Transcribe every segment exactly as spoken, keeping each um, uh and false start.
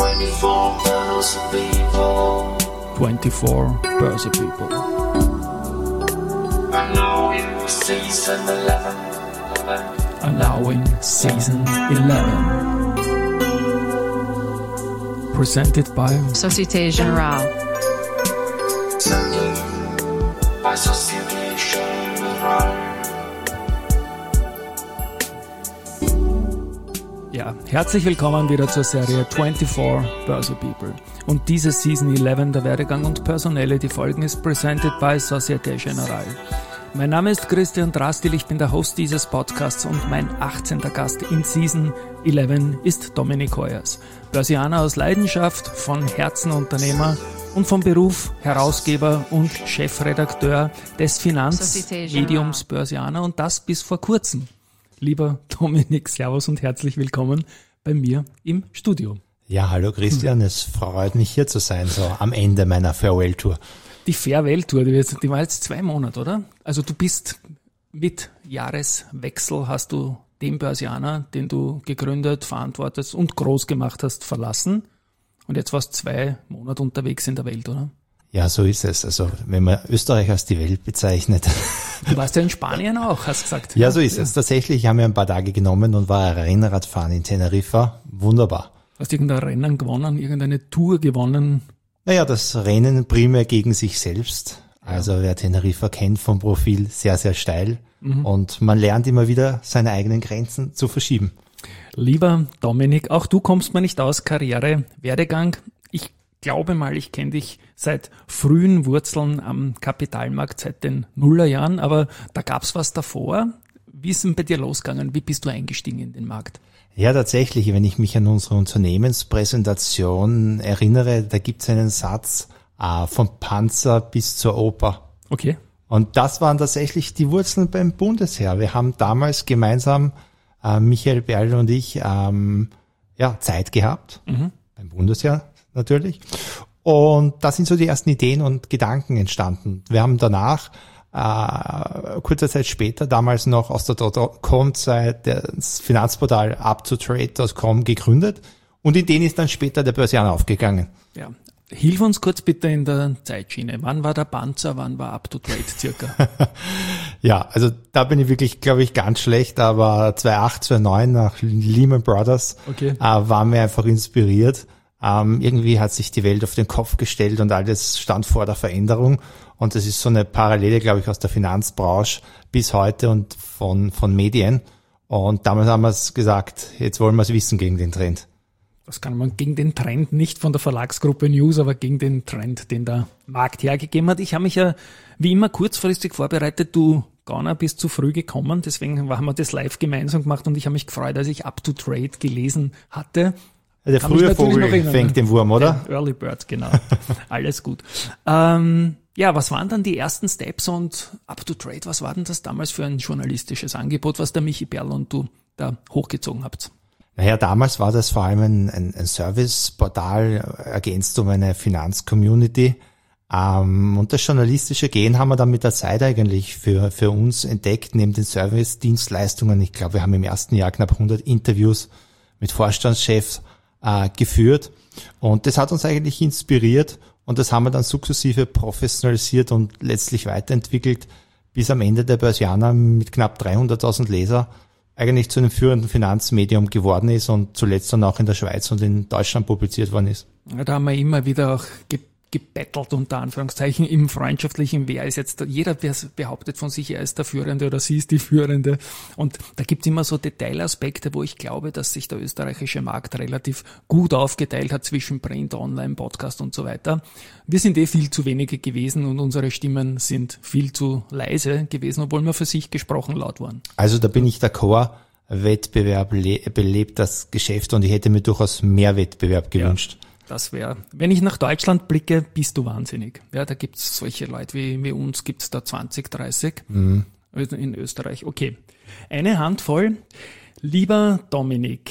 twenty-four Börse People. twenty-four Börse People. And now in season eleven. And now in season eleven. Presented by Société Générale. By Société Générale. Ja, herzlich willkommen wieder zur Serie twenty-four Börse People. Und diese Season eleven der Werdegang und Personality Folgen ist presented by Société Générale. Mein Name ist Christian Drastil, ich bin der Host dieses Podcasts und mein achtzehnter Gast in Season eleven ist Dominik Heuers. Börsianer aus Leidenschaft, von Herzen Unternehmer und vom Beruf Herausgeber und Chefredakteur des Finanzmediums Börsianer und das bis vor kurzem. Lieber Dominik, servus und herzlich willkommen bei mir im Studio. Ja, hallo Christian, hm. es freut mich hier zu sein, so am Ende meiner Farewell-Tour. Die Farewell-Tour, die, die war jetzt zwei Monate, oder? Also du bist mit Jahreswechsel, hast du den Börsianer, den du gegründet, verantwortet und groß gemacht hast, verlassen. Und jetzt warst du zwei Monate unterwegs in der Welt, oder? Ja, so ist es. Also wenn man Österreich als die Welt bezeichnet. Du warst ja in Spanien auch, hast du gesagt. Ja, so ist ja. es. Tatsächlich haben wir ein paar Tage genommen und war Rennradfahren in Teneriffa. Wunderbar. Hast du irgendein Rennen gewonnen, irgendeine Tour gewonnen? Naja, das Rennen primär gegen sich selbst. Also ja. Wer Teneriffa kennt vom Profil, sehr, sehr steil. Mhm. Und man lernt immer wieder, seine eigenen Grenzen zu verschieben. Lieber Dominik, auch du kommst mir nicht aus, Karriere, Werdegang. Ich glaube mal, ich kenne dich seit frühen Wurzeln am Kapitalmarkt, seit den Nullerjahren, aber da gab's was davor. Wie ist denn bei dir losgegangen? Wie bist du eingestiegen in den Markt? Ja, tatsächlich, wenn ich mich an unsere Unternehmenspräsentation erinnere, da gibt's einen Satz, äh, vom Panzer bis zur Oper. Okay. Und das waren tatsächlich die Wurzeln beim Bundesheer. Wir haben damals gemeinsam, äh, Michael Berl und ich, ähm, ja, Zeit gehabt, mhm. beim Bundesheer natürlich. Und da sind so die ersten Ideen und Gedanken entstanden. Wir haben danach, äh, kurze Zeit später, damals noch aus der Dotcom-Zeit das Finanzportal up to trade Punkt com gegründet. Und in denen ist dann später der Börsianer aufgegangen. Ja. Hilf uns kurz bitte in der Zeitschiene. Wann war der Panzer, wann war up to trade circa? Ja, also da bin ich wirklich, glaube ich, ganz schlecht, aber zweitaunacht, zweitausendneun nach Lehman Brothers okay. äh, waren wir einfach inspiriert. Ähm, irgendwie hat sich die Welt auf den Kopf gestellt und alles stand vor der Veränderung. Und das ist so eine Parallele, glaube ich, aus der Finanzbranche bis heute und von, von Medien. Und damals haben wir es gesagt, jetzt wollen wir es wissen gegen den Trend. Das kann man gegen den Trend, nicht von der Verlagsgruppe News, aber gegen den Trend, den der Markt hergegeben hat. Ich habe mich ja wie immer kurzfristig vorbereitet. Du, Gauner, bist zu früh gekommen. Deswegen haben wir das live gemeinsam gemacht und ich habe mich gefreut, als ich Up to Trade gelesen hatte. Der frühe Vogel fängt den Wurm, oder? Der Early Bird, genau. Alles gut. Ähm, ja, was waren dann die ersten Steps und Up to Trade, was war denn das damals für ein journalistisches Angebot, was der Michi Berl und du da hochgezogen habt? Naja, damals war das vor allem ein, ein, ein Serviceportal, ergänzt um eine Finanzcommunity. Ähm, und das journalistische Gehen haben wir dann mit der Zeit eigentlich für, für uns entdeckt, neben den Service-Dienstleistungen. Ich glaube, wir haben im ersten Jahr knapp hundert Interviews mit Vorstandschefs äh, geführt. Und das hat uns eigentlich inspiriert und das haben wir dann sukzessive professionalisiert und letztlich weiterentwickelt, bis am Ende der Börsianer mit knapp dreihunderttausend Leser eigentlich zu einem führenden Finanzmedium geworden ist und zuletzt dann auch in der Schweiz und in Deutschland publiziert worden ist. Ja, da haben wir immer wieder auch ge- gebettelt, unter Anführungszeichen, im Freundschaftlichen. Wer ist jetzt, jeder behauptet von sich, er ist der Führende oder sie ist die Führende. Und da gibt's immer so Detailaspekte, wo ich glaube, dass sich der österreichische Markt relativ gut aufgeteilt hat zwischen Print, Online, Podcast und so weiter. Wir sind eh viel zu wenige gewesen und unsere Stimmen sind viel zu leise gewesen, obwohl wir für sich gesprochen laut waren. Also da bin ich d'accord. Wettbewerb le- belebt das Geschäft und ich hätte mir durchaus mehr Wettbewerb gewünscht. Ja. Das wäre, wenn ich nach Deutschland blicke, bist du wahnsinnig. Ja, da gibt's solche Leute wie, wie uns, gibt's da zwanzig, dreißig. Mhm. In Österreich, okay. Eine Handvoll. Lieber Dominik,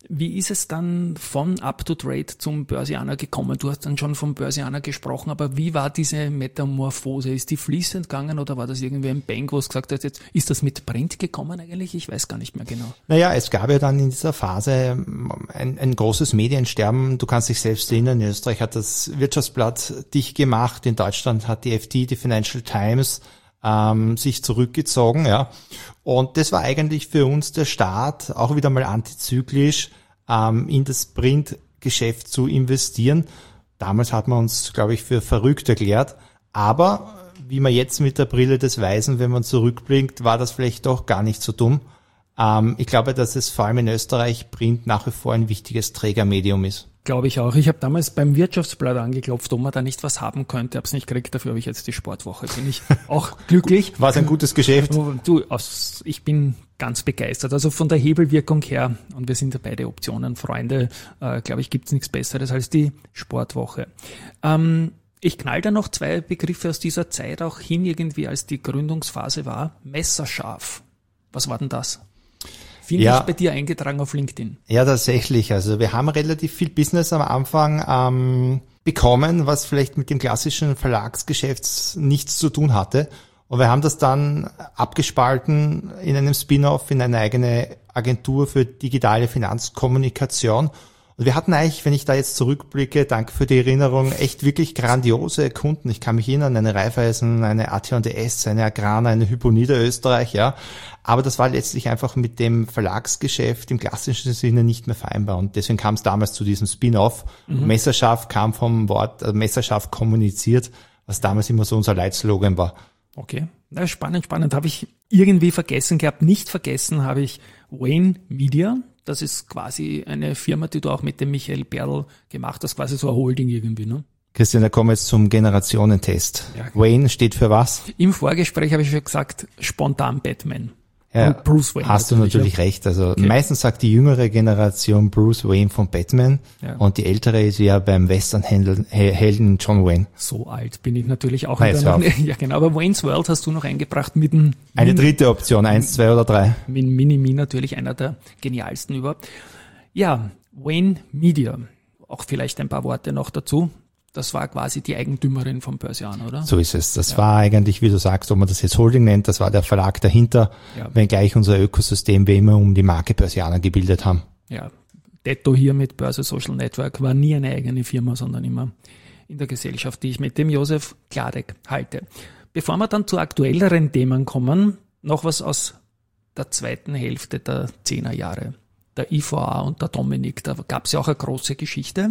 Wie ist es dann von Up-to-Trade zum Börsianer gekommen? Du hast dann schon vom Börsianer gesprochen, aber wie war diese Metamorphose? Ist die fließend gegangen oder war das irgendwie ein Bang, wo es gesagt hat, jetzt ist das mit Print gekommen eigentlich? Ich weiß gar nicht mehr genau. Naja, es gab ja dann in dieser Phase ein, ein großes Mediensterben. Du kannst dich selbst erinnern, in Österreich hat das Wirtschaftsblatt dicht gemacht, in Deutschland hat die F T, die Financial Times, ähm, sich zurückgezogen, ja. Und das war eigentlich für uns der Start, auch wieder mal antizyklisch, ähm, in das Printgeschäft zu investieren. Damals hat man uns, glaube ich, für verrückt erklärt. Aber wie man jetzt mit der Brille des Weisen, wenn man zurückblinkt, war das vielleicht doch gar nicht so dumm. Ähm, ich glaube, dass es vor allem in Österreich Print nach wie vor ein wichtiges Trägermedium ist. Glaube ich auch. Ich habe damals beim Wirtschaftsblatt angeklopft, ob man da nicht was haben könnte. Habe es nicht gekriegt, dafür habe ich jetzt die Sportwoche. Bin ich auch glücklich. War es ein gutes Geschäft? Du, aus, ich bin ganz begeistert. Also von der Hebelwirkung her, und wir sind ja beide Optionenfreunde, äh, glaube ich, gibt es nichts Besseres als die Sportwoche. Ähm, ich knall da noch zwei Begriffe aus dieser Zeit auch hin, irgendwie als die Gründungsphase war. Messerscharf. Was war denn das? Finde ja, ich bei dir eingetragen auf LinkedIn. Ja, tatsächlich. Also wir haben relativ viel Business am Anfang ähm, bekommen, was vielleicht mit dem klassischen Verlagsgeschäft nichts zu tun hatte. Und wir haben das dann abgespalten in einem Spin-off, in eine eigene Agentur für digitale Finanzkommunikation. Und wir hatten eigentlich, wenn ich da jetzt zurückblicke, danke für die Erinnerung, echt wirklich grandiose Kunden. Ich kann mich erinnern, eine Raiffeisen, eine A T und S, eine Agrana, eine Hypo Niederösterreich, ja. Aber das war letztlich einfach mit dem Verlagsgeschäft im klassischen Sinne nicht mehr vereinbar. Und deswegen kam es damals zu diesem Spin-off. Mhm. Messerscharf kam vom Wort, also Messerscharf kommuniziert, was damals immer so unser Leitslogan war. Okay, na, spannend, spannend. Habe ich irgendwie vergessen gehabt. Nicht vergessen habe ich Wayne Media. Das ist quasi eine Firma, die du auch mit dem Michael Berl gemacht hast, quasi so ein Holding irgendwie, ne? Christian, da kommen wir jetzt zum Generationentest. Ja. Wayne steht für was? Im Vorgespräch habe ich schon gesagt, spontan Batman. Ja, und Bruce Wayne. Hast natürlich, du natürlich ja. recht. Also okay. Meistens sagt die jüngere Generation Bruce Wayne von Batman ja. und die ältere ist ja beim Western-Helden John Wayne. So alt bin ich natürlich auch nicht. Ja genau, aber Wayne's World hast du noch eingebracht mit dem... Eine Min- dritte Option, eins, zwei oder drei. Mit Mini-Me natürlich einer der genialsten überhaupt. Ja, Wayne Media, auch vielleicht ein paar Worte noch dazu. Das war quasi die Eigentümerin vom Börsianer, oder? So ist es. Das ja. war eigentlich, wie du sagst, ob man das jetzt Holding nennt, das war der Verlag dahinter, ja. wenngleich unser Ökosystem wir immer um die Marke Börsianer gebildet haben. Ja, Detto hier mit Börse Social Network war nie eine eigene Firma, sondern immer in der Gesellschaft, die ich mit dem Josef Kladek halte. Bevor wir dann zu aktuelleren Themen kommen, noch was aus der zweiten Hälfte der zehner Jahre. Der I V A und der Dominik, da gab es ja auch eine große Geschichte.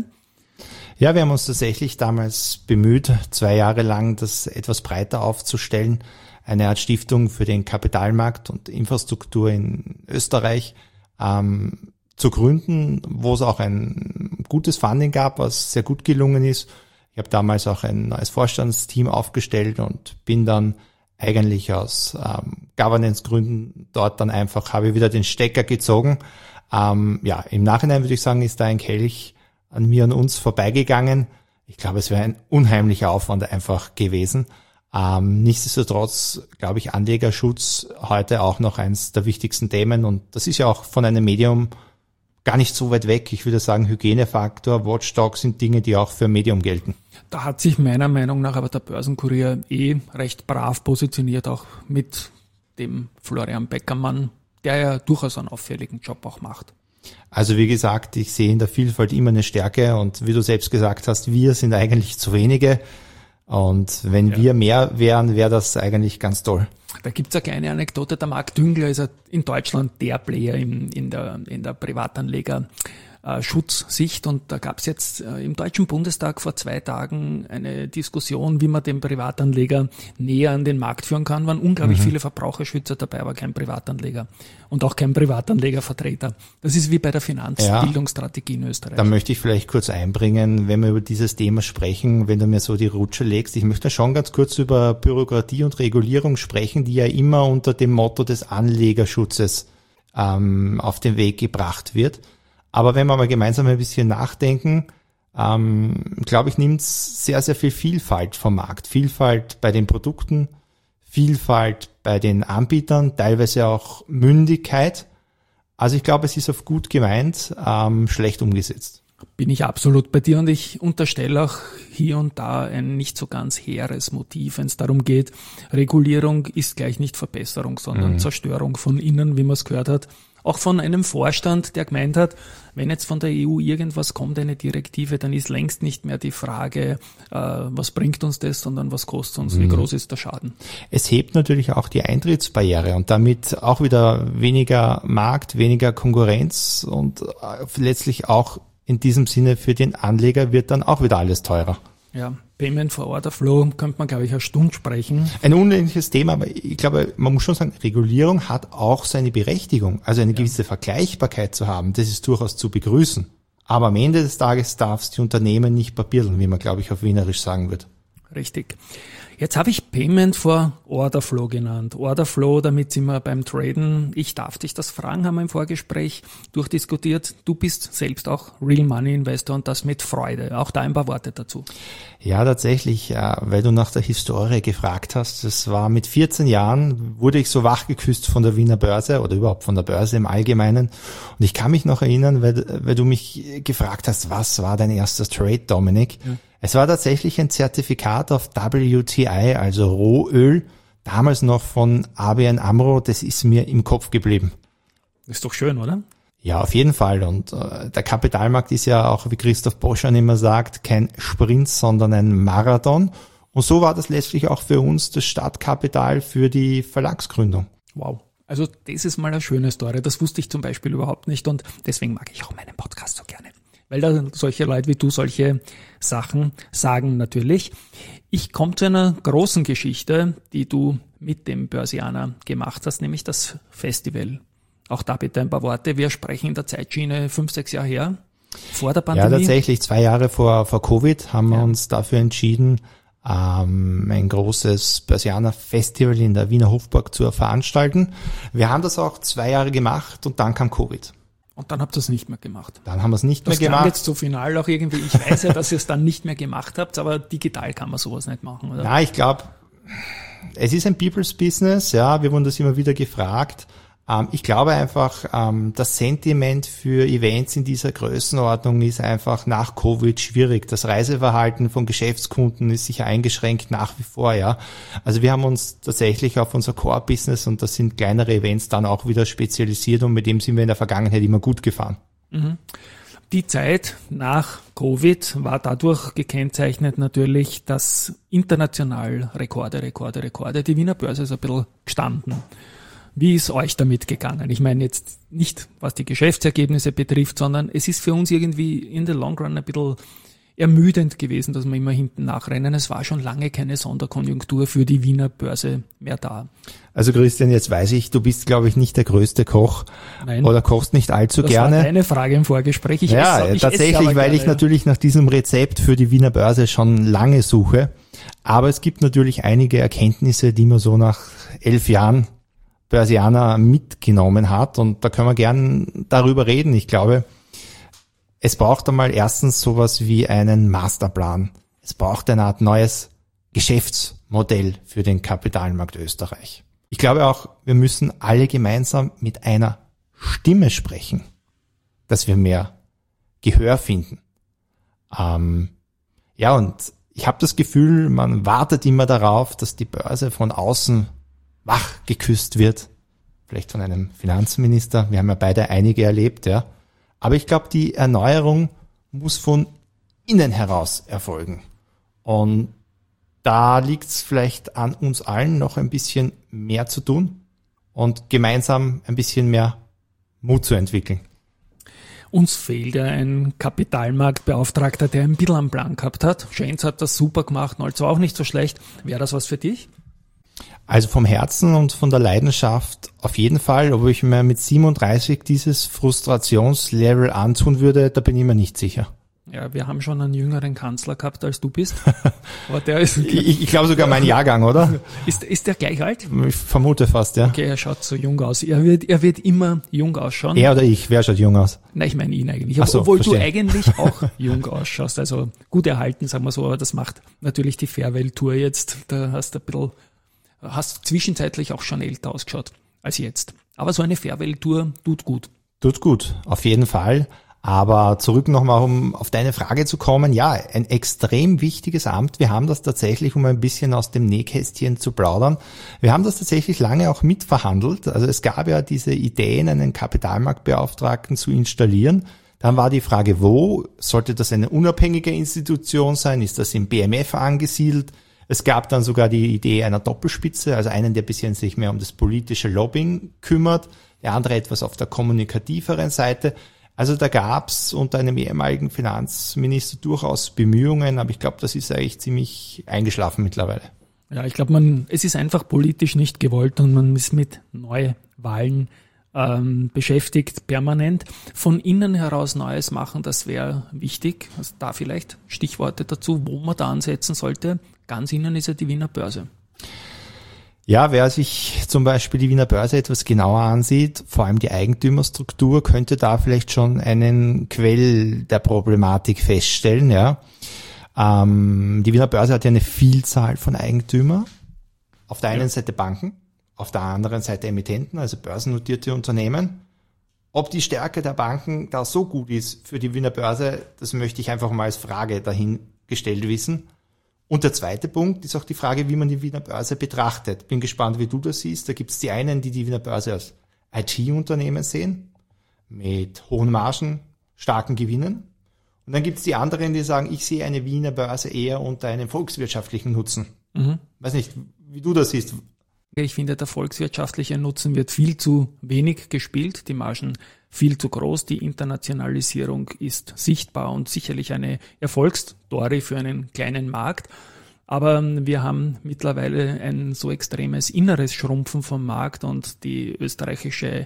Ja, wir haben uns tatsächlich damals bemüht, zwei Jahre lang das etwas breiter aufzustellen. Eine Art Stiftung für den Kapitalmarkt und Infrastruktur in Österreich ähm, zu gründen, wo es auch ein gutes Funding gab, was sehr gut gelungen ist. Ich habe damals auch ein neues Vorstandsteam aufgestellt und bin dann eigentlich aus ähm, Governance-Gründen dort dann einfach, habe ich wieder den Stecker gezogen. Ähm, ja, im Nachhinein würde ich sagen, ist da ein Kelch an mir und uns vorbeigegangen. Ich glaube, es wäre ein unheimlicher Aufwand einfach gewesen. Ähm, nichtsdestotrotz, glaube ich, Anlegerschutz heute auch noch eins der wichtigsten Themen. Und das ist ja auch von einem Medium gar nicht so weit weg. Ich würde sagen, Hygienefaktor, Watchdog sind Dinge, die auch für ein Medium gelten. Da hat sich meiner Meinung nach aber der Börsenkurier eh recht brav positioniert, auch mit dem Florian Beckermann, der ja durchaus einen auffälligen Job auch macht. Also wie gesagt, ich sehe in der Vielfalt immer eine Stärke und wie du selbst gesagt hast, wir sind eigentlich zu wenige und wenn ja. wir mehr wären, wäre das eigentlich ganz toll. Da gibt's eine kleine Anekdote, der Marc Düngler ist in Deutschland der Player in, in der, in der Privatanleger äh, Schutzsicht und da gab's jetzt äh, im Deutschen Bundestag vor zwei Tagen eine Diskussion, wie man den Privatanleger näher an den Markt führen kann. Waren unglaublich mhm. viele Verbraucherschützer dabei, aber kein Privatanleger und auch kein Privatanlegervertreter. Das ist wie bei der Finanzbildungsstrategie ja, in Österreich. Da möchte ich vielleicht kurz einbringen, wenn wir über dieses Thema sprechen, wenn du mir so die Rutsche legst. Ich möchte schon ganz kurz über Bürokratie und Regulierung sprechen, die ja immer unter dem Motto des Anlegerschutzes ähm, auf den Weg gebracht wird. Aber wenn wir mal gemeinsam ein bisschen nachdenken, ähm, glaube ich, nimmt es sehr, sehr viel Vielfalt vom Markt. Vielfalt bei den Produkten, Vielfalt bei den Anbietern, teilweise auch Mündigkeit. Also ich glaube, es ist auf gut gemeint, ähm, schlecht umgesetzt. Bin ich absolut bei dir und ich unterstelle auch hier und da ein nicht so ganz hehres Motiv, wenn es darum geht, Regulierung ist gleich nicht Verbesserung, sondern mhm. Zerstörung von innen, wie man es gehört hat. Auch von einem Vorstand, der gemeint hat, wenn jetzt von der E U irgendwas kommt, eine Direktive, dann ist längst nicht mehr die Frage, äh, was bringt uns das, sondern was kostet uns, mhm. wie groß ist der Schaden. Es hebt natürlich auch die Eintrittsbarriere und damit auch wieder weniger Markt, weniger Konkurrenz und letztlich auch in diesem Sinne für den Anleger wird dann auch wieder alles teurer. Ja, Payment for Order Flow könnte man, glaube ich, eine Stunde sprechen. Ein unendliches Thema, aber ich glaube, man muss schon sagen, Regulierung hat auch seine Berechtigung. Also eine ja. gewisse Vergleichbarkeit zu haben, das ist durchaus zu begrüßen. Aber am Ende des Tages darf es die Unternehmen nicht papiereln, wie man, glaube ich, auf Wienerisch sagen wird. Richtig. Jetzt habe ich Payment for Order Flow genannt. Order Flow, damit sind wir beim Traden. Ich darf dich das fragen, haben wir im Vorgespräch durchdiskutiert. Du bist selbst auch Real Money Investor und das mit Freude. Auch da ein paar Worte dazu. Ja, tatsächlich, weil du nach der Historie gefragt hast. Das war mit vierzehn Jahren, wurde ich so wachgeküsst von der Wiener Börse oder überhaupt von der Börse im Allgemeinen. Und ich kann mich noch erinnern, weil, weil du mich gefragt hast, was war dein erster Trade, Dominik? Ja. Es war tatsächlich ein Zertifikat auf W T I, also Rohöl, damals noch von A B N AMRO, das ist mir im Kopf geblieben. Ist doch schön, oder? Ja, auf jeden Fall. Und äh, der Kapitalmarkt ist ja auch, wie Christoph Boschan immer sagt, kein Sprint, sondern ein Marathon. Und so war das letztlich auch für uns das Startkapital für die Verlagsgründung. Wow. Also das ist mal eine schöne Story. Das wusste ich zum Beispiel überhaupt nicht und deswegen mag ich auch meinen Podcast so gerne. Weil da solche Leute wie du solche Sachen sagen natürlich. Ich komme zu einer großen Geschichte, die du mit dem Börsianer gemacht hast, nämlich das Festival. Auch da bitte ein paar Worte. Wir sprechen in der Zeitschiene fünf, sechs Jahre her, vor der Pandemie. Ja, tatsächlich zwei Jahre vor, vor Covid haben wir ja. uns dafür entschieden, ähm, ein großes Börsianer-Festival in der Wiener Hofburg zu veranstalten. Wir haben das auch zwei Jahre gemacht und dann kam Covid. Und dann habt ihr es nicht mehr gemacht. Dann haben wir es nicht das mehr gemacht. Das jetzt so final auch irgendwie. Ich weiß ja, dass ihr es dann nicht mehr gemacht habt, aber digital kann man sowas nicht machen, oder? Ja, ich glaube, es ist ein People's Business. Ja, wir wurden das immer wieder gefragt. Ähm, ich glaube einfach, ähm, das Sentiment für Events in dieser Größenordnung ist einfach nach Covid schwierig. Das Reiseverhalten von Geschäftskunden ist sicher eingeschränkt nach wie vor, ja. Also wir haben uns tatsächlich auf unser Core-Business, und das sind kleinere Events, dann auch wieder spezialisiert und mit dem sind wir in der Vergangenheit immer gut gefahren. Mhm. Die Zeit nach Covid war dadurch gekennzeichnet natürlich, dass international Rekorde, Rekorde, Rekorde, die Wiener Börse ist ein bisschen gestanden. Wie ist euch damit gegangen? Ich meine jetzt nicht, was die Geschäftsergebnisse betrifft, sondern es ist für uns irgendwie in the long run ein bisschen ermüdend gewesen, dass wir immer hinten nachrennen. Es war schon lange keine Sonderkonjunktur für die Wiener Börse mehr da. Also Christian, jetzt weiß ich, du bist, glaube ich, nicht der größte Koch. Nein. Oder kochst nicht allzu das gerne. Das war deine Frage im Vorgespräch. Ich ja, esse, ich tatsächlich, esse weil gerne, ich ja. natürlich nach diesem Rezept für die Wiener Börse schon lange suche. Aber es gibt natürlich einige Erkenntnisse, die man so nach elf Jahren Börsianer mitgenommen hat, und da können wir gern darüber reden. Ich glaube, es braucht einmal erstens sowas wie einen Masterplan. Es braucht eine Art neues Geschäftsmodell für den Kapitalmarkt Österreich. Ich glaube auch, wir müssen alle gemeinsam mit einer Stimme sprechen, dass wir mehr Gehör finden. Ähm, ja, und ich habe das Gefühl, man wartet immer darauf, dass die Börse von außen wach geküsst wird, vielleicht von einem Finanzminister. Wir haben ja beide einige erlebt, ja. Aber ich glaube, die Erneuerung muss von innen heraus erfolgen. Und da liegt es vielleicht an uns allen, noch ein bisschen mehr zu tun und gemeinsam ein bisschen mehr Mut zu entwickeln. Uns fehlt ja ein Kapitalmarktbeauftragter, der ein bisschen am Plan gehabt hat. Schenz hat das super gemacht, Nolz war auch nicht so schlecht. Wäre das was für dich? Also vom Herzen und von der Leidenschaft auf jeden Fall. Ob ich mir mit siebenunddreißig dieses Frustrationslevel antun würde, da bin ich mir nicht sicher. Ja, wir haben schon einen jüngeren Kanzler gehabt, als du bist. Aber der ist ich ich glaube sogar mein Jahrgang, oder? Ist, ist der gleich alt? Ich vermute fast, ja. Okay, er schaut so jung aus. Er wird, er wird immer jung ausschauen. Er oder ich? Wer schaut jung aus? Nein, ich meine ihn eigentlich. Ach so, obwohl verstehe. du eigentlich auch jung ausschaust. Also gut erhalten, sagen wir so. Aber das macht natürlich die Farewell-Tour jetzt. Da hast du ein bisschen, hast zwischenzeitlich auch schon älter ausgeschaut als jetzt. Aber so eine Farewell-Tour tut gut. Tut gut, auf jeden Fall. Aber zurück nochmal, um auf deine Frage zu kommen. Ja, ein extrem wichtiges Amt. Wir haben das tatsächlich, um ein bisschen aus dem Nähkästchen zu plaudern, wir haben das tatsächlich lange auch mitverhandelt. Also es gab ja diese Ideen, einen Kapitalmarktbeauftragten zu installieren. Dann war die Frage, wo? Sollte das eine unabhängige Institution sein? Ist das im B M F angesiedelt? Es gab dann sogar die Idee einer Doppelspitze, also einen, der bisschen sich mehr um das politische Lobbying kümmert, der andere etwas auf der kommunikativeren Seite. Also da gab's unter einem ehemaligen Finanzminister durchaus Bemühungen, aber ich glaube, das ist eigentlich ziemlich eingeschlafen mittlerweile. Ja, ich glaube, man, es ist einfach politisch nicht gewollt und man ist mit Neuwahlen ähm, beschäftigt, permanent. Von innen heraus Neues machen, das wäre wichtig. Also da vielleicht Stichworte dazu, wo man da ansetzen sollte. Ganz innen ist ja die Wiener Börse. Ja, wer sich zum Beispiel die Wiener Börse etwas genauer ansieht, vor allem die Eigentümerstruktur, könnte da vielleicht schon einen Quell der Problematik feststellen. Ja, ähm, die Wiener Börse hat ja eine Vielzahl von Eigentümern. Auf der einen ja. Seite Banken, auf der anderen Seite Emittenten, also börsennotierte Unternehmen. Ob die Stärke der Banken da so gut ist für die Wiener Börse, das möchte ich einfach mal als Frage dahingestellt wissen. Und der zweite Punkt ist auch die Frage, wie man die Wiener Börse betrachtet. Bin gespannt, wie du das siehst. Da gibt es die einen, die die Wiener Börse als I T-Unternehmen sehen, mit hohen Margen, starken Gewinnen. Und dann gibt es die anderen, die sagen, ich sehe eine Wiener Börse eher unter einem volkswirtschaftlichen Nutzen. Mhm. Weiß nicht, wie du das siehst. Ich finde, der volkswirtschaftliche Nutzen wird viel zu wenig gespielt, die Margen viel zu groß, die Internationalisierung ist sichtbar und sicherlich eine Erfolgsstory für einen kleinen Markt. Aber wir haben mittlerweile ein so extremes inneres Schrumpfen vom Markt und die österreichische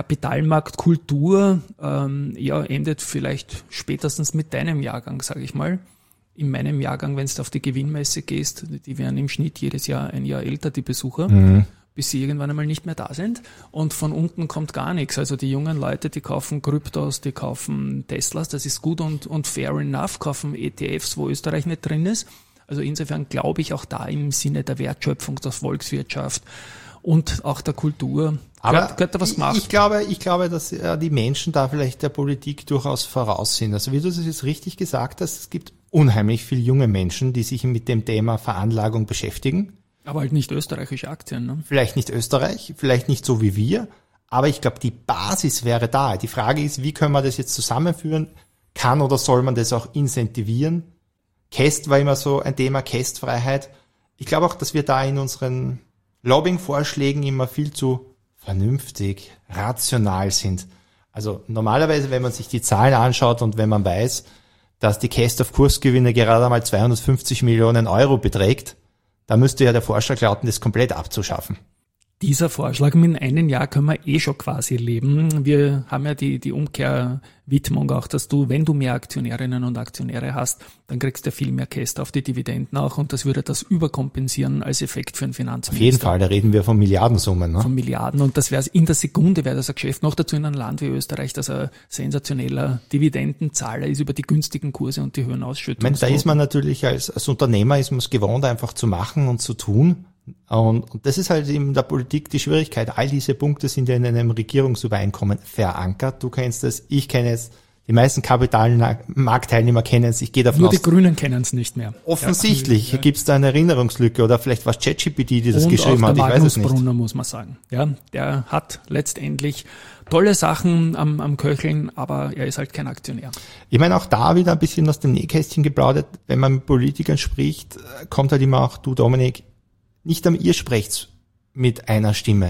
Kapitalmarktkultur ähm, ja, endet vielleicht spätestens mit deinem Jahrgang, sage ich mal. In meinem Jahrgang, wenn du auf die Gewinnmesse gehst, die werden im Schnitt jedes Jahr ein Jahr älter, die Besucher, mhm. bis sie irgendwann einmal nicht mehr da sind. Und von unten kommt gar nichts. Also die jungen Leute, die kaufen Kryptos, die kaufen Teslas, das ist gut und, und fair enough, kaufen E T Fs, wo Österreich nicht drin ist. Also insofern glaube ich auch da im Sinne der Wertschöpfung, der Volkswirtschaft und auch der Kultur. Aber gehört, gehört da was gemacht? Ich, ich glaube, ich glaube, dass äh, die Menschen da vielleicht der Politik durchaus voraus sind. Also wie du das jetzt richtig gesagt hast, es gibt unheimlich viele junge Menschen, die sich mit dem Thema Veranlagung beschäftigen. Aber halt nicht österreichische Aktien, ne? Vielleicht nicht Österreich, vielleicht nicht so wie wir, aber ich glaube, die Basis wäre da. Die Frage ist, wie können wir das jetzt zusammenführen? Kann oder soll man das auch incentivieren? Käst war immer so ein Thema, Kästfreiheit. Ich glaube auch, dass wir da in unseren Lobbying-Vorschlägen immer viel zu vernünftig, rational sind. Also normalerweise, wenn man sich die Zahlen anschaut und wenn man weiß, dass die Käst auf Kursgewinne gerade einmal zweihundertfünfzig Millionen Euro beträgt, da müsste ja der Vorschlag lauten, das komplett abzuschaffen. Dieser Vorschlag, in einem Jahr können wir eh schon quasi leben. Wir haben ja die, die Umkehrwidmung auch, dass du, wenn du mehr Aktionärinnen und Aktionäre hast, dann kriegst du viel mehr Käst auf die Dividenden auch und das würde das überkompensieren als Effekt für einen Finanzminister. Auf jeden Fall, da reden wir von Milliardensummen. Ne? Von Milliarden und das wäre in der Sekunde, wäre das ein Geschäft, noch dazu in einem Land wie Österreich, das ein sensationeller Dividendenzahler ist über die günstigen Kurse und die höheren Ausschüttungen. Ich meine, da ist man natürlich als, als Unternehmer ist man es gewohnt, einfach zu machen und zu tun. Und, und das ist halt in der Politik die Schwierigkeit. All diese Punkte sind ja in einem Regierungsübereinkommen verankert. Du kennst es, ich kenne es, die meisten Kapitalmarktteilnehmer kennen es. Ich gehe davon Nur aus. Die Grünen kennen es nicht mehr. Offensichtlich ja. gibt es da eine Erinnerungslücke oder vielleicht war es ChatGPT, die das und geschrieben auch hat. Der ich Magnus weiß es nicht. Brunner, muss man sagen. Ja, der hat letztendlich tolle Sachen am, am Köcheln, aber er ist halt kein Aktionär. Ich meine, auch da wieder ein bisschen aus dem Nähkästchen geplaudert. Wenn man mit Politikern spricht, kommt halt immer auch, du Dominik, nicht einmal ihr sprecht mit einer Stimme.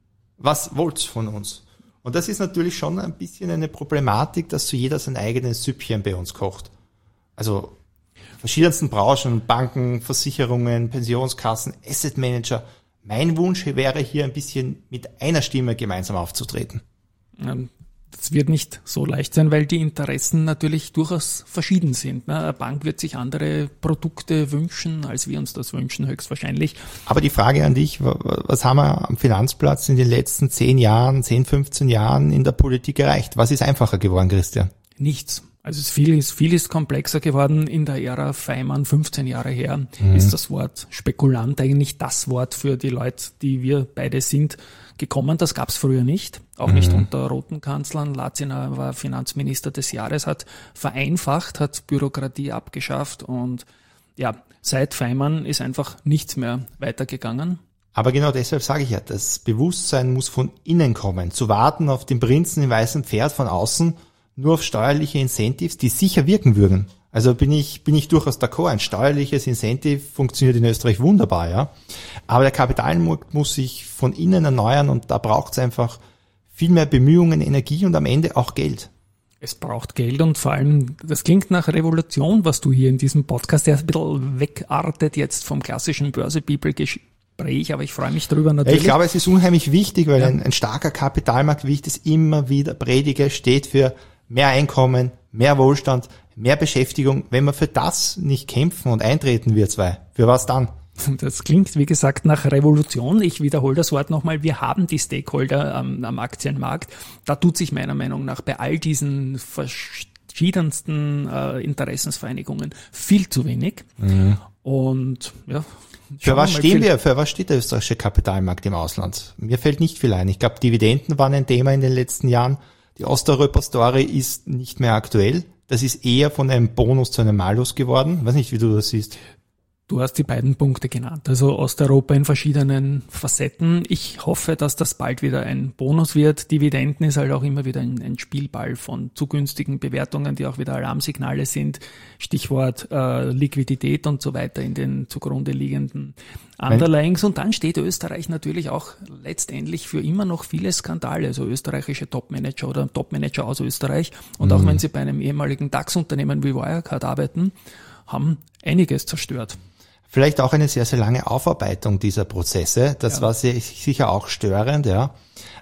Was wollt's von uns? Und das ist natürlich schon ein bisschen eine Problematik, dass so jeder sein eigenes Süppchen bei uns kocht. Also verschiedensten Branchen, Banken, Versicherungen, Pensionskassen, Asset Manager. Mein Wunsch wäre hier ein bisschen mit einer Stimme gemeinsam aufzutreten. Das wird nicht so leicht sein, weil die Interessen natürlich durchaus verschieden sind. Eine Bank wird sich andere Produkte wünschen, als wir uns das wünschen, höchstwahrscheinlich. Aber die Frage an dich, was haben wir am Finanzplatz in den letzten zehn Jahren, zehn, fünfzehn Jahren in der Politik erreicht? Was ist einfacher geworden, Christian? Nichts. Also es viel ist, viel ist komplexer geworden in der Ära Feimann, fünfzehn Jahre her, mhm. ist das Wort Spekulant eigentlich das Wort für die Leute, die wir beide sind, gekommen. Das gab es früher nicht, auch mhm. nicht unter roten Kanzlern. Latziner war Finanzminister des Jahres, hat vereinfacht, hat Bürokratie abgeschafft und ja, seit Feimann ist einfach nichts mehr weitergegangen. Aber genau deshalb sage ich ja, das Bewusstsein muss von innen kommen. Zu warten auf den Prinzen im weißen Pferd von außen, nur auf steuerliche Incentives, die sicher wirken würden. Also bin ich, bin ich durchaus d'accord. Ein steuerliches Incentive funktioniert in Österreich wunderbar, ja. Aber der Kapitalmarkt muss sich von innen erneuern und da braucht es einfach viel mehr Bemühungen, Energie und am Ende auch Geld. Es braucht Geld und vor allem, das klingt nach Revolution, was du hier in diesem Podcast, der ein bisschen wegartet jetzt vom klassischen Börse-People-Gespräch, aber ich freue mich drüber natürlich. Ich glaube, es ist unheimlich wichtig, weil ja. ein, ein starker Kapitalmarkt, wie ich das immer wieder predige, steht für mehr Einkommen, mehr Wohlstand, mehr Beschäftigung. Wenn wir für das nicht kämpfen und eintreten, wir zwei, für was dann? Das klingt, wie gesagt, nach Revolution. Ich wiederhole das Wort nochmal. Wir haben die Stakeholder am, am Aktienmarkt. Da tut sich meiner Meinung nach bei all diesen verschiedensten äh, Interessensvereinigungen viel zu wenig. Mhm. Und ja. Für was stehen wir? Für was steht der österreichische Kapitalmarkt im Ausland? Mir fällt nicht viel ein. Ich glaube, Dividenden waren ein Thema in den letzten Jahren. Die Osteuropa-Story ist nicht mehr aktuell. Das ist eher von einem Bonus zu einem Malus geworden. Ich weiß nicht, wie du das siehst. Du hast die beiden Punkte genannt, also Osteuropa in verschiedenen Facetten. Ich hoffe, dass das bald wieder ein Bonus wird. Dividenden ist halt auch immer wieder ein, ein Spielball von zu günstigen Bewertungen, die auch wieder Alarmsignale sind. Stichwort äh, Liquidität und so weiter in den zugrunde liegenden Underlyings. Und dann steht Österreich natürlich auch letztendlich für immer noch viele Skandale, also österreichische Topmanager oder Topmanager aus Österreich. Und auch mhm. wenn sie bei einem ehemaligen DAX-Unternehmen wie Wirecard arbeiten, haben einiges zerstört. Vielleicht auch eine sehr, sehr lange Aufarbeitung dieser Prozesse. Das ja. war sehr, sicher auch störend, ja.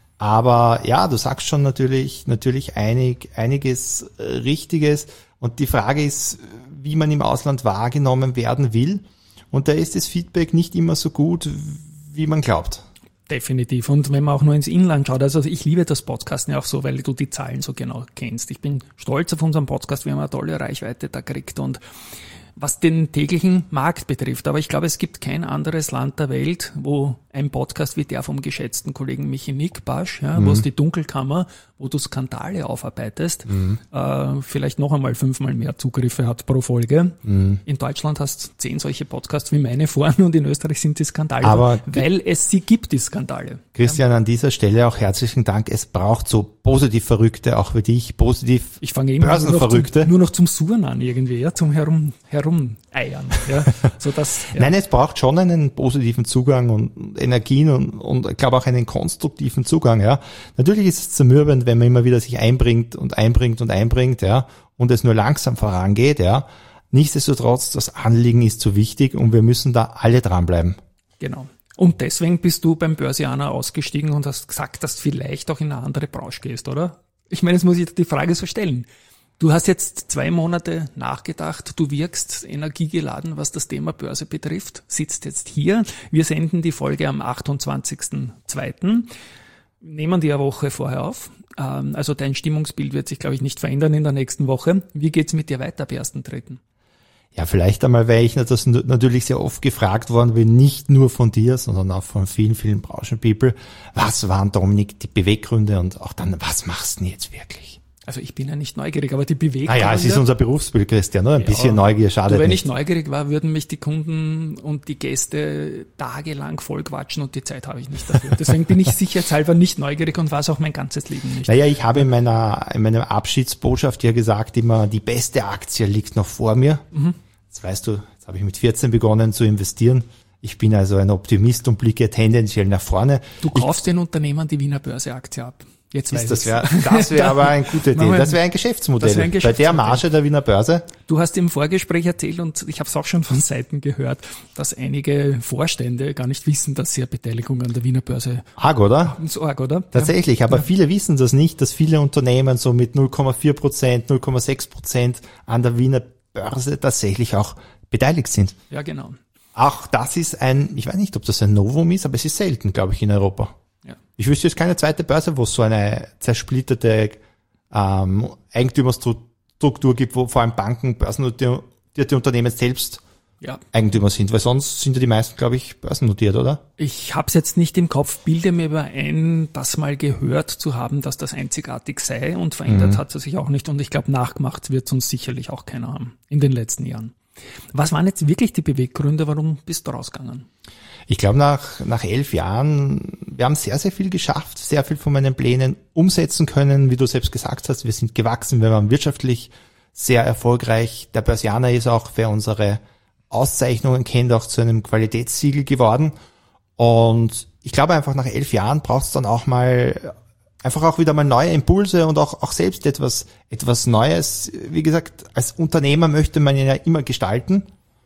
Aber ja, du sagst schon natürlich, natürlich einig, einiges Richtiges. Und die Frage ist, wie man im Ausland wahrgenommen werden will. Und da ist das Feedback nicht immer so gut, wie man glaubt. Definitiv. Und wenn man auch nur ins Inland schaut, also ich liebe das Podcasten ja auch so, weil du die Zahlen so genau kennst. Ich bin stolz auf unseren Podcast, wir haben eine tolle Reichweite da gekriegt und was den täglichen Markt betrifft. Aber ich glaube, es gibt kein anderes Land der Welt, wo ein Podcast wie der vom geschätzten Kollegen Michi Nickbasch, ja, mhm. wo es die Dunkelkammer, wo du Skandale aufarbeitest, mhm. äh, vielleicht noch einmal fünfmal mehr Zugriffe hat pro Folge. Mhm. In Deutschland hast du zehn solche Podcasts wie meine vorne und in Österreich sind die Skandale, aber weil es sie gibt, die Skandale. Christian, ja. an dieser Stelle auch herzlichen Dank. Es braucht so positiv Verrückte, auch für dich, positiv ich fange immer Börsenverrückte. Nur, nur noch zum Surren an irgendwie, ja, zum Herum, Herumeiern. Ja, so dass, ja. Nein, es braucht schon einen positiven Zugang und Energien und, und ich glaube auch einen konstruktiven Zugang, ja. Natürlich ist es zermürbend, wenn man immer wieder sich einbringt und einbringt und einbringt, ja, und es nur langsam vorangeht, ja. Nichtsdestotrotz, das Anliegen ist so wichtig und wir müssen da alle dranbleiben. Genau. Und deswegen bist du beim Börsianer ausgestiegen und hast gesagt, dass du vielleicht auch in eine andere Branche gehst, oder? Ich meine, jetzt muss ich die Frage so stellen. Du hast jetzt zwei Monate nachgedacht, du wirkst energiegeladen, was das Thema Börse betrifft, sitzt jetzt hier. Wir senden die Folge am achtundzwanzigsten zweiten Nehmen die eine Woche vorher auf. Also dein Stimmungsbild wird sich, glaube ich, nicht verändern in der nächsten Woche. Wie geht's mit dir weiter ab ersten dritten? Ja, vielleicht einmal, weil ich das natürlich sehr oft gefragt worden bin, nicht nur von dir, sondern auch von vielen, vielen Branchenpeople. Was waren, Dominik, die Beweggründe und auch dann, was machst du denn jetzt wirklich? Also ich bin ja nicht neugierig, aber die Beweggründe... Ah ja, es ist unser Berufsbild, Christian, oder? Ein ja, bisschen Neugier schadet nicht. Wenn ich neugierig war, würden mich die Kunden und die Gäste tagelang vollquatschen und die Zeit habe ich nicht dafür. Deswegen bin ich sicherheitshalber nicht neugierig und war es auch mein ganzes Leben nicht. Naja, ich habe in meiner, in meiner Abschiedsbotschaft ja gesagt immer, die beste Aktie liegt noch vor mir. Mhm. Jetzt weißt du, jetzt habe ich mit vierzehn begonnen zu investieren. Ich bin also ein Optimist und blicke tendenziell nach vorne. Du kaufst ich, den Unternehmern die Wiener Börse-Aktie ab. Jetzt weiß das wäre das wäre aber eine gute Idee. Das wäre ein Geschäftsmodell. Wär ein Geschäftsmodell. Bei der Marge der Wiener Börse. Du hast im Vorgespräch erzählt und ich habe es auch schon von Seiten gehört, dass einige Vorstände gar nicht wissen, dass sie eine Beteiligung an der Wiener Börse arg, oder? haben. So arg, oder? Tatsächlich, aber ja. viele wissen das nicht, dass viele Unternehmen so mit null Komma vier Prozent, null Komma sechs Prozent an der Wiener Börse tatsächlich auch beteiligt sind. Ja, genau. Auch das ist ein, ich weiß nicht, ob das ein Novum ist, aber es ist selten, glaube ich, in Europa. Ja. Ich wüsste jetzt keine zweite Börse, wo es so eine zersplitterte ähm, Eigentümerstruktur Struktur gibt, wo vor allem Banken, börsennotierte Unternehmen selbst Ja. Eigentümer sind, weil sonst sind ja die meisten, glaube ich, börsennotiert, oder? Ich habe es jetzt nicht im Kopf, bilde mir aber ein, das mal gehört zu haben, dass das einzigartig sei und verändert mhm. hat es sich auch nicht und ich glaube, nachgemacht wird es uns sicherlich auch keiner haben in den letzten Jahren. Was waren jetzt wirklich die Beweggründe, warum bist du rausgegangen? Ich glaube, nach, nach elf Jahren, wir haben sehr, sehr viel geschafft, sehr viel von meinen Plänen umsetzen können, wie du selbst gesagt hast, wir sind gewachsen, wir waren wirtschaftlich sehr erfolgreich. Der Börsianer ist auch für unsere Auszeichnungen kennt, auch zu einem Qualitätssiegel geworden. Und ich glaube einfach, nach elf Jahren braucht es dann auch mal, einfach auch wieder mal neue Impulse und auch, auch selbst etwas, etwas Neues. Wie gesagt, als Unternehmer möchte man ja immer gestalten.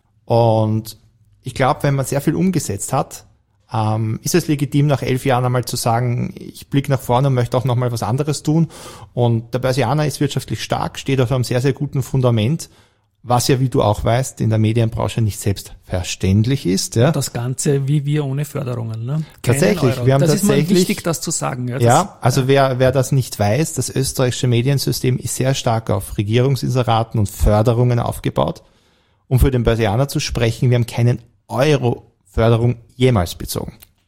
Und ich glaube, wenn man sehr viel umgesetzt hat, ähm, ist es legitim, nach elf Jahren einmal zu sagen, ich blicke nach vorne und möchte auch nochmal was anderes tun. Und der Börsianer ist wirtschaftlich stark, steht auf einem sehr, sehr guten Fundament. Was ja, wie du auch weißt, in der Medienbranche nicht selbstverständlich ist. Ja. Das Ganze wie wir ohne Förderungen. Ne? Tatsächlich. Wir haben das tatsächlich, ist mal wichtig, das zu sagen. Ja, das, ja also ja. Wer, wer das nicht weiß, das österreichische Mediensystem ist sehr stark auf Regierungsinseraten und Förderungen aufgebaut. Um für den Börsianer zu sprechen, wir haben keinen Euro Förderung jemals bezogen.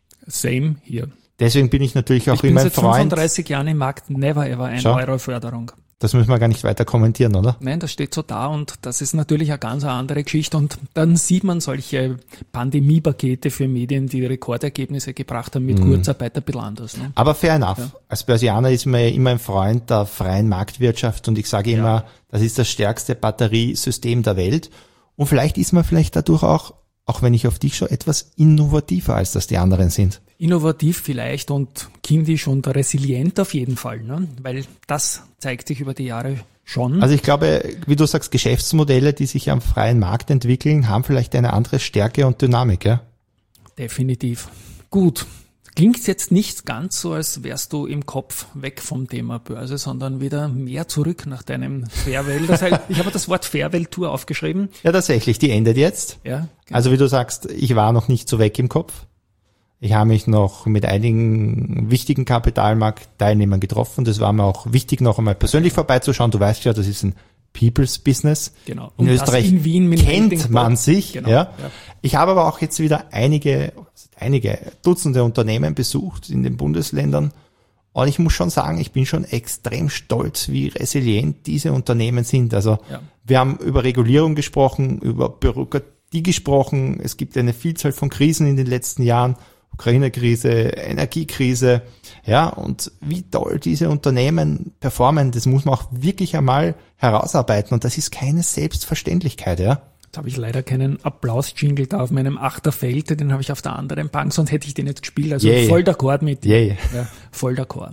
Same hier. Deswegen bin ich natürlich auch ich immer ein Freund. Ich bin seit fünfunddreißig Jahren im Markt, never ever ein Schau. Euro Förderung. Das müssen wir gar nicht weiter kommentieren, oder? Nein, das steht so da und das ist natürlich eine ganz andere Geschichte und dann sieht man solche Pandemiepakete für Medien, die Rekordergebnisse gebracht haben mit mhm. Kurzarbeit ein bisschen anders. Ne? Aber fair enough. Ja. Als Börsianer ist man ja immer ein Freund der freien Marktwirtschaft und ich sage immer, ja. das ist das stärkste Batteriesystem der Welt und vielleicht ist man vielleicht dadurch auch, auch wenn ich auf dich schaue, etwas innovativer, als das die anderen sind. Innovativ vielleicht und kindisch und resilient auf jeden Fall, ne? Weil das zeigt sich über die Jahre schon. Also ich glaube, wie du sagst, Geschäftsmodelle, die sich am freien Markt entwickeln, haben vielleicht eine andere Stärke und Dynamik, ja? Definitiv. Gut. Klingt jetzt nicht ganz so, als wärst du im Kopf weg vom Thema Börse, sondern wieder mehr zurück nach deinem Farewell. Das heißt, ich habe das Wort Farewell-Tour aufgeschrieben. Ja, tatsächlich, die endet jetzt. Ja. Genau. Also wie du sagst, ich war noch nicht so weg im Kopf. Ich habe mich noch mit einigen wichtigen Kapitalmarktteilnehmern getroffen. Das war mir auch wichtig, noch einmal persönlich vorbeizuschauen. Du weißt ja, das ist ein People's Business. Genau. In Österreich in Wien kennt man sich. Genau. Ja. Ja. Ich habe aber auch jetzt wieder einige, einige Dutzende Unternehmen besucht in den Bundesländern. Und ich muss schon sagen, ich bin schon extrem stolz, wie resilient diese Unternehmen sind. Also ja. wir haben über Regulierung gesprochen, über Bürokratie gesprochen. Es gibt eine Vielzahl von Krisen in den letzten Jahren. Ukraine-Krise, Energiekrise, ja, und wie toll diese Unternehmen performen, das muss man auch wirklich einmal herausarbeiten und das ist keine Selbstverständlichkeit, ja. Jetzt habe ich leider keinen Applaus-Jingle da auf meinem Achterfeld, den habe ich auf der anderen Bank, sonst hätte ich den jetzt gespielt, also yeah. voll d'accord mit dir. Yeah. Ja, voll d'accord.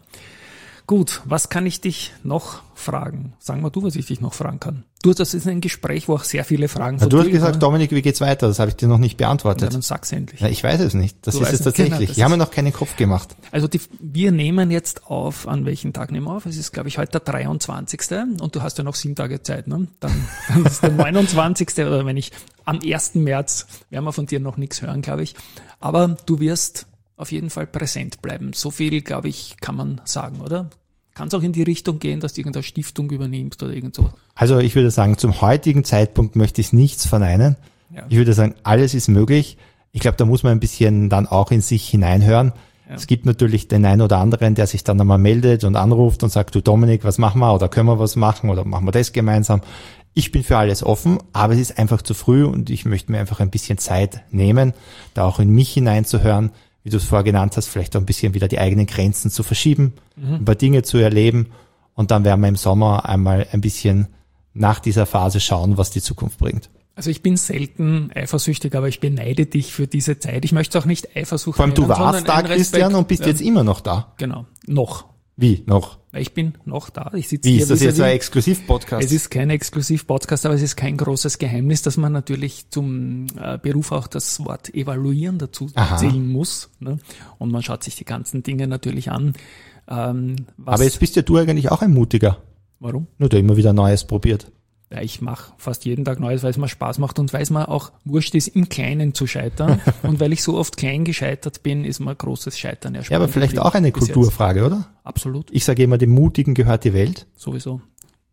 Gut, was kann ich dich noch fragen? Sag mal du, was ich dich noch fragen kann. Du, das ist ein Gespräch, wo auch sehr viele Fragen von dir. Du hast gesagt, kommen. Dominik, wie geht's weiter? Das habe ich dir noch nicht beantwortet. Ja, dann sag's endlich. Ja, ich weiß es nicht. Das du ist es tatsächlich. Genau, ich habe mir noch keinen Kopf gemacht. Also die, wir nehmen jetzt auf, an welchen Tag nehmen wir auf? Es ist, glaube ich, heute der dreiundzwanzigste und du hast ja noch sieben Tage Zeit, ne? Dann, dann ist der neunundzwanzigste oder wenn ich am ersten März, werden wir von dir noch nichts hören, glaube ich. Aber du wirst auf jeden Fall präsent bleiben. So viel, glaube ich, kann man sagen, oder? Kann es auch in die Richtung gehen, dass du irgendeine Stiftung übernimmst oder irgend so? Also ich würde sagen, zum heutigen Zeitpunkt möchte ich nichts verneinen. Ja. Ich würde sagen, alles ist möglich. Ich glaube, da muss man ein bisschen dann auch in sich hineinhören. Ja. Es gibt natürlich den einen oder anderen, der sich dann einmal meldet und anruft und sagt, du Dominik, was machen wir oder können wir was machen oder machen wir das gemeinsam? Ich bin für alles offen, aber es ist einfach zu früh und ich möchte mir einfach ein bisschen Zeit nehmen, da auch in mich hineinzuhören, wie du es vorher genannt hast, vielleicht auch ein bisschen wieder die eigenen Grenzen zu verschieben, mhm. ein paar Dinge zu erleben und dann werden wir im Sommer einmal ein bisschen nach dieser Phase schauen, was die Zukunft bringt. Also ich bin selten eifersüchtig, aber ich beneide dich für diese Zeit. Ich möchte es auch nicht Eifersucht Vor allem nennen, du warst da, Christian, und bist ja. jetzt immer noch da. Genau, noch. Wie, noch? Ich bin noch da. Ich sitze Wie, hier ist das jetzt ein Exklusiv-Podcast? Es ist kein Exklusiv-Podcast, aber es ist kein großes Geheimnis, dass man natürlich zum äh, Beruf auch das Wort evaluieren dazu Aha. zählen muss. Ne? Und man schaut sich die ganzen Dinge natürlich an. Ähm, was aber jetzt bist ja du eigentlich auch ein Mutiger. Warum? Nur der immer wieder Neues probiert. Ja, ich mache fast jeden Tag Neues, weil es mir Spaß macht und weil es mir auch wurscht ist, im Kleinen zu scheitern. Und weil ich so oft klein gescheitert bin, ist mir großes Scheitern erspart. Ja, aber vielleicht auch eine Kulturfrage, oder? Absolut. Ich sage immer, dem Mutigen gehört die Welt. Sowieso.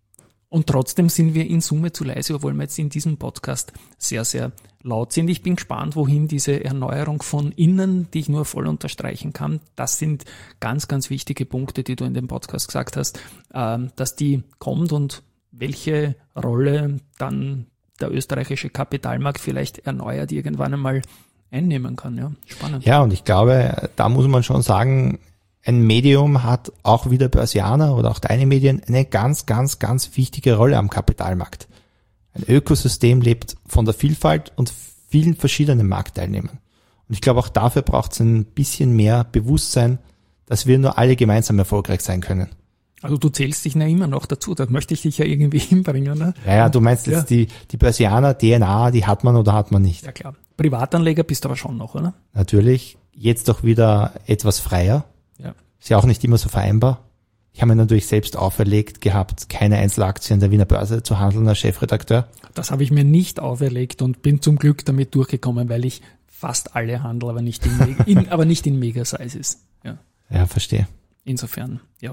Und trotzdem sind wir in Summe zu leise, obwohl wir jetzt in diesem Podcast sehr, sehr laut sind. Ich bin gespannt, wohin diese Erneuerung von innen, die ich nur voll unterstreichen kann, das sind ganz, ganz wichtige Punkte, die du in dem Podcast gesagt hast, dass die kommt und welche Rolle dann der österreichische Kapitalmarkt vielleicht erneuert irgendwann einmal einnehmen kann. Ja, spannend. Ja, und ich glaube, da muss man schon sagen, ein Medium hat auch wie der Börsianer oder auch deine Medien eine ganz, ganz, ganz wichtige Rolle am Kapitalmarkt. Ein Ökosystem lebt von der Vielfalt und vielen verschiedenen Marktteilnehmern. Und ich glaube, auch dafür braucht es ein bisschen mehr Bewusstsein, dass wir nur alle gemeinsam erfolgreich sein können. Also du zählst dich ja immer noch dazu, da möchte ich dich ja irgendwie hinbringen. Ne? Ja, ja, du meinst ja. jetzt die, die Börsianer, D N A, die hat man oder hat man nicht? Ja klar. Privatanleger bist du aber schon noch, oder? Natürlich. Jetzt doch wieder etwas freier. Ja. Ist ja auch nicht immer so vereinbar. Ich habe mir natürlich selbst auferlegt gehabt, keine Einzelaktien der Wiener Börse zu handeln als Chefredakteur. Das habe ich mir nicht auferlegt und bin zum Glück damit durchgekommen, weil ich fast alle handle, aber nicht in, in, aber nicht in Mega-Sizes. Ja. Ja, verstehe. Insofern, ja.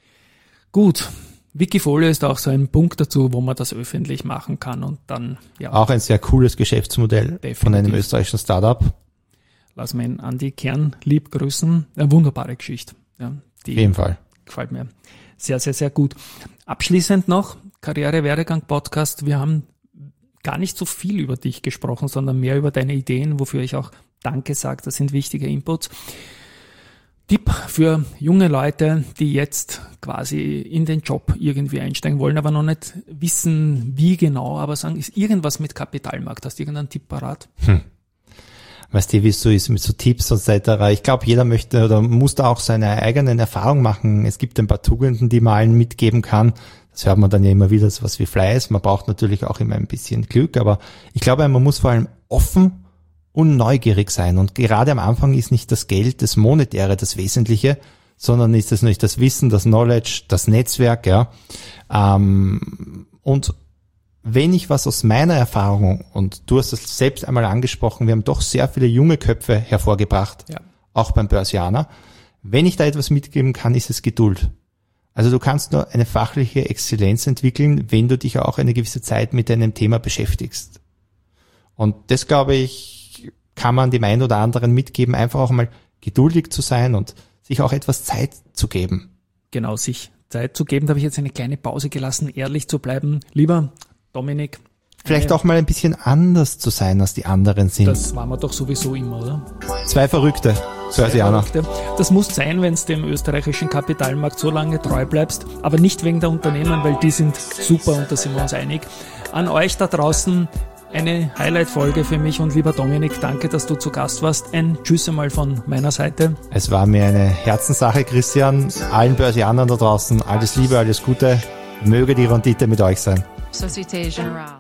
Gut. Wikifolio ist auch so ein Punkt dazu, wo man das öffentlich machen kann und dann, ja. Auch ein sehr cooles Geschäftsmodell Definitiv. Von einem österreichischen Startup. Lass mir ihn an die Kern lieb grüßen. Eine wunderbare Geschichte. Ja, die Auf jeden Fall. Gefällt mir sehr, sehr, sehr gut. Abschließend noch, Karriere-Werdegang-Podcast. Wir haben gar nicht so viel über dich gesprochen, sondern mehr über deine Ideen, wofür ich auch Danke sage. Das sind wichtige Inputs. Tipp für junge Leute, die jetzt quasi in den Job irgendwie einsteigen wollen, aber noch nicht wissen, wie genau, aber sagen, ist irgendwas mit Kapitalmarkt? Hast du irgendeinen Tipp parat? Hm. Weißt du, wie es so ist mit so Tipps und so weiter. Ich glaube, jeder möchte oder muss da auch seine eigenen Erfahrungen machen. Es gibt ein paar Tugenden, die man allen mitgeben kann. Das hört man dann ja immer wieder, so was wie Fleiß. Man braucht natürlich auch immer ein bisschen Glück, aber ich glaube, man muss vor allem offen und neugierig sein. Und gerade am Anfang ist nicht das Geld, das Monetäre das Wesentliche, sondern ist es nicht das Wissen, das Knowledge, das Netzwerk, ja. Ähm, und wenn ich was aus meiner Erfahrung, und du hast es selbst einmal angesprochen, wir haben doch sehr viele junge Köpfe hervorgebracht, Ja. auch beim Börsianer. Wenn ich da etwas mitgeben kann, ist es Geduld. Also du kannst nur eine fachliche Exzellenz entwickeln, wenn du dich auch eine gewisse Zeit mit einem Thema beschäftigst. Und das, glaube ich, kann man dem einen oder anderen mitgeben, einfach auch mal geduldig zu sein und sich auch etwas Zeit zu geben. Genau, sich Zeit zu geben. Da habe ich jetzt eine kleine Pause gelassen, ehrlich zu bleiben. Lieber Dominik. Vielleicht auch mal ein bisschen anders zu sein, als die anderen sind. Das waren wir doch sowieso immer, oder? Zwei Verrückte, Börsianer. Das muss sein, wenn es dem österreichischen Kapitalmarkt so lange treu bleibst, aber nicht wegen der Unternehmen, weil die sind super und da sind wir uns einig. An euch da draußen eine Highlight-Folge für mich und lieber Dominik, danke, dass du zu Gast warst. Ein Tschüss einmal von meiner Seite. Es war mir eine Herzenssache, Christian. Allen Börsianern da draußen alles Liebe, alles Gute. Möge die Rendite mit euch sein. Société Générale.